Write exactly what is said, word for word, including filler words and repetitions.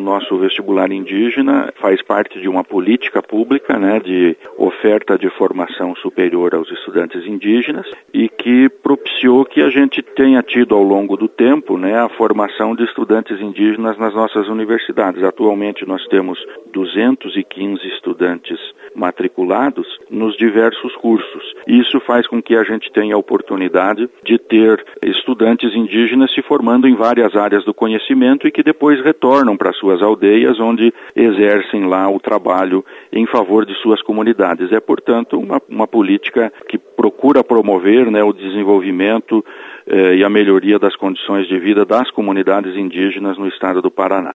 nosso vestibular indígena faz parte de uma política pública, né, de oferta de formação superior aos estudantes indígenas e que propiciou que a gente tenha tido ao longo do tempo, né, a formação de estudantes indígenas nas nossas universidades. Atualmente nós temos duzentos e quinze estudantes matriculados nos diversos cursos. Isso faz com que a gente tenha a oportunidade de ter estudantes indígenas se formando em várias áreas do conhecimento e que depois retornam para suas aldeias, onde exercem lá o trabalho em favor de suas comunidades. É, portanto, uma, uma política que procura promover, né, o desenvolvimento eh, e a melhoria das condições de vida das comunidades indígenas no estado do Paraná.